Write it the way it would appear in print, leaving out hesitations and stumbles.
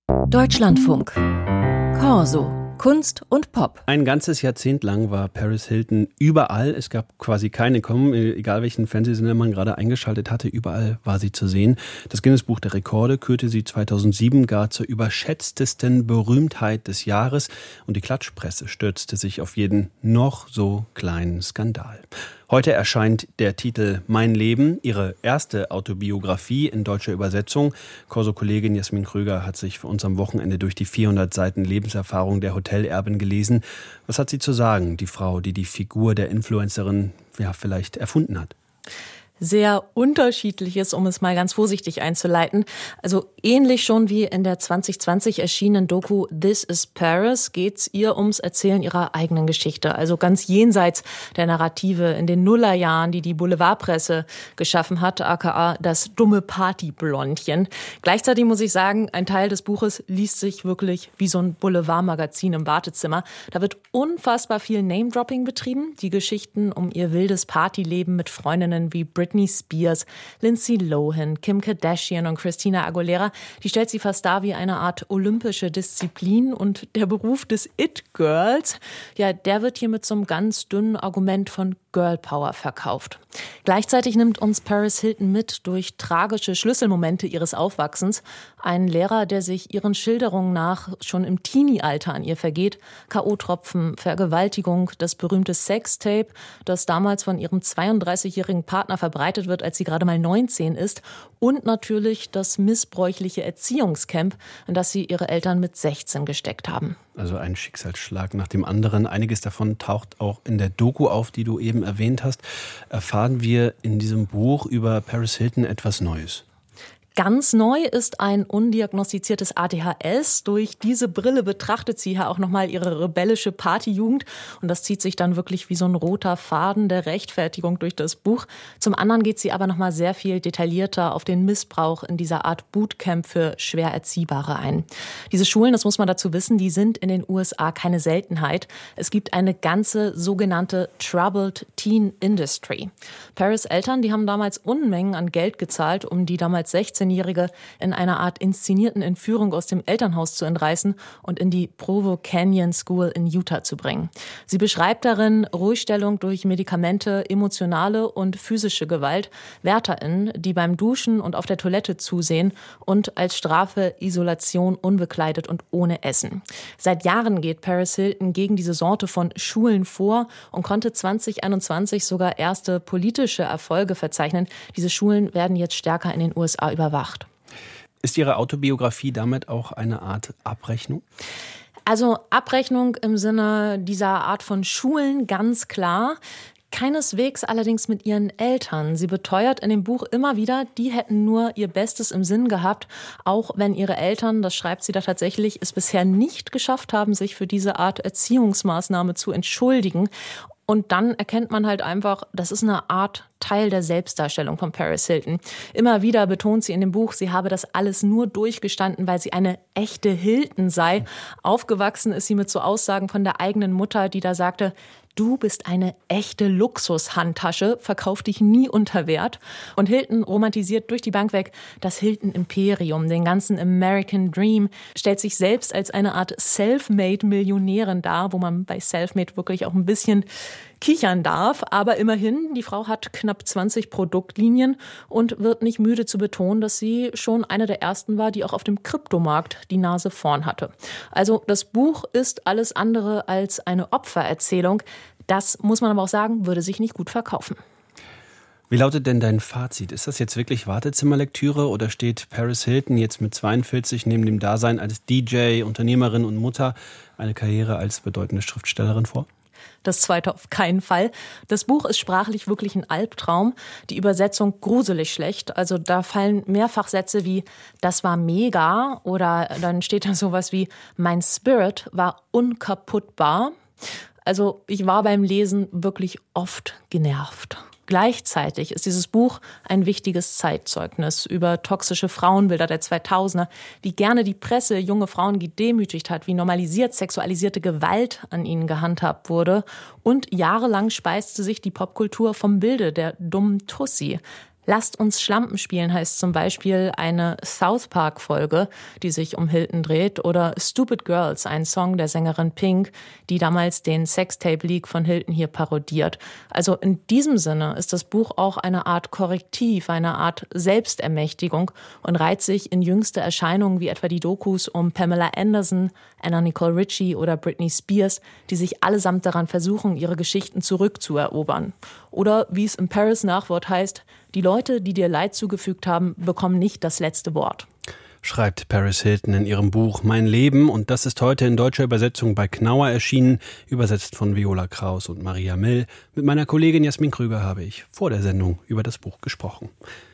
Deutschlandfunk. Corso. Kunst und Pop. Ein ganzes Jahrzehnt lang war Paris Hilton überall. Es gab quasi keine Kommen, egal welchen Fernsehsender man gerade eingeschaltet hatte. Überall war sie zu sehen. Das Guinness-Buch der Rekorde kürte sie 2007 gar zur überschätztesten Berühmtheit des Jahres. Und die Klatschpresse stürzte sich auf jeden noch so kleinen Skandal. Heute erscheint der Titel Mein Leben, ihre erste Autobiografie in deutscher Übersetzung. Corso-Kollegin Jasmin Krüger hat sich für uns am Wochenende durch die 400 Seiten Lebenserfahrung der Hotelerbin gelesen. Was hat sie zu sagen, die Frau, die die Figur der Influencerin vielleicht erfunden hat? Sehr unterschiedliches, um es mal ganz vorsichtig einzuleiten. Also ähnlich schon wie in der 2020 erschienenen Doku This is Paris geht's ihr ums Erzählen ihrer eigenen Geschichte. Also ganz jenseits der Narrative in den Nullerjahren, die die Boulevardpresse geschaffen hat, aka das dumme Partyblondchen. Gleichzeitig muss ich sagen, ein Teil des Buches liest sich wirklich wie so ein Boulevardmagazin im Wartezimmer. Da wird unfassbar viel Name-Dropping betrieben. Die Geschichten um ihr wildes Partyleben mit Freundinnen wie Britney Spears, Lindsay Lohan, Kim Kardashian und Christina Aguilera, die stellt sie fast dar wie eine Art olympische Disziplin. Und der Beruf des It-Girls, der wird hier mit so einem ganz dünnen Argument von Girl Power verkauft. Gleichzeitig nimmt uns Paris Hilton mit durch tragische Schlüsselmomente ihres Aufwachsens. Ein Lehrer, der sich ihren Schilderungen nach schon im Teenie-Alter an ihr vergeht. K.O.-Tropfen, Vergewaltigung, das berühmte Sextape, das damals von ihrem 32-jährigen Partner verbreitet wird, als sie gerade mal 19 ist. Und natürlich das missbräuchliche Erziehungscamp, in das sie ihre Eltern mit 16 gesteckt haben. Also ein Schicksalsschlag nach dem anderen. Einiges davon taucht auch in der Doku auf, die du eben erwähnt hast. Erfahren wir in diesem Buch über Paris Hilton etwas Neues? Ganz neu ist ein undiagnostiziertes ADHS. Durch diese Brille betrachtet sie ja auch nochmal ihre rebellische Partyjugend. Und das zieht sich dann wirklich wie so ein roter Faden der Rechtfertigung durch das Buch. Zum anderen geht sie aber nochmal sehr viel detaillierter auf den Missbrauch in dieser Art Bootcamp für schwer Erziehbare ein. Diese Schulen, das muss man dazu wissen, die sind in den USA keine Seltenheit. Es gibt eine ganze sogenannte Troubled Teen Industry. Paris' Eltern, die haben damals Unmengen an Geld gezahlt, um die damals 16-Jährige in einer Art inszenierten Entführung aus dem Elternhaus zu entreißen und in die Provo Canyon School in Utah zu bringen. Sie beschreibt darin Ruhigstellung durch Medikamente, emotionale und physische Gewalt, WärterInnen, die beim Duschen und auf der Toilette zusehen und als Strafe Isolation unbekleidet und ohne Essen. Seit Jahren geht Paris Hilton gegen diese Sorte von Schulen vor und konnte 2021 sogar erste politische Erfolge verzeichnen. Diese Schulen werden jetzt stärker in den USA überwacht. Ist Ihre Autobiografie damit auch eine Art Abrechnung? Also Abrechnung im Sinne dieser Art von Schulen, ganz klar. Keineswegs allerdings mit ihren Eltern. Sie beteuert in dem Buch immer wieder, die hätten nur ihr Bestes im Sinn gehabt, auch wenn ihre Eltern, das schreibt sie da tatsächlich, es bisher nicht geschafft haben, sich für diese Art Erziehungsmaßnahme zu entschuldigen. Und dann erkennt man halt einfach, das ist eine Art Teil der Selbstdarstellung von Paris Hilton. Immer wieder betont sie in dem Buch, sie habe das alles nur durchgestanden, weil sie eine echte Hilton sei. Aufgewachsen ist sie mit so Aussagen von der eigenen Mutter, die da sagte, du bist eine echte Luxushandtasche, verkauf dich nie unter Wert. Und Hilton romantisiert durch die Bank weg das Hilton-Imperium, den ganzen American Dream, stellt sich selbst als eine Art Selfmade-Millionärin dar, wo man bei Selfmade wirklich auch ein bisschen kichern darf. Aber immerhin, die Frau hat knapp 20 Produktlinien und wird nicht müde zu betonen, dass sie schon eine der ersten war, die auch auf dem Kryptomarkt die Nase vorn hatte. Also das Buch ist alles andere als eine Opfererzählung. Das, muss man aber auch sagen, würde sich nicht gut verkaufen. Wie lautet denn dein Fazit? Ist das jetzt wirklich Wartezimmerlektüre oder steht Paris Hilton jetzt mit 42 neben dem Dasein als DJ, Unternehmerin und Mutter eine Karriere als bedeutende Schriftstellerin vor? Das zweite auf keinen Fall. Das Buch ist sprachlich wirklich ein Albtraum. Die Übersetzung gruselig schlecht. Also da fallen mehrfach Sätze wie, das war mega, oder dann steht da sowas wie, mein Spirit war unkaputtbar. Also ich war beim Lesen wirklich oft genervt. Gleichzeitig ist dieses Buch ein wichtiges Zeitzeugnis über toxische Frauenbilder der 2000er, wie gerne die Presse junge Frauen gedemütigt hat, wie normalisiert sexualisierte Gewalt an ihnen gehandhabt wurde. Und jahrelang speiste sich die Popkultur vom Bilde der dummen Tussi. Lasst uns Schlampen spielen heißt zum Beispiel eine South Park-Folge, die sich um Hilton dreht, oder Stupid Girls, ein Song der Sängerin Pink, die damals den Sextape-Leak von Hilton hier parodiert. Also in diesem Sinne ist das Buch auch eine Art Korrektiv, eine Art Selbstermächtigung und reiht sich in jüngste Erscheinungen wie etwa die Dokus um Pamela Anderson, Anna Nicole Richie oder Britney Spears, die sich allesamt daran versuchen, ihre Geschichten zurückzuerobern. Oder wie es im Paris-Nachwort heißt, die Leute, die dir Leid zugefügt haben, bekommen nicht das letzte Wort. Schreibt Paris Hilton in ihrem Buch Mein Leben, und das ist heute in deutscher Übersetzung bei Knauer erschienen, übersetzt von Viola Kraus und Maria Mill. Mit meiner Kollegin Jasmin Krüger habe ich vor der Sendung über das Buch gesprochen.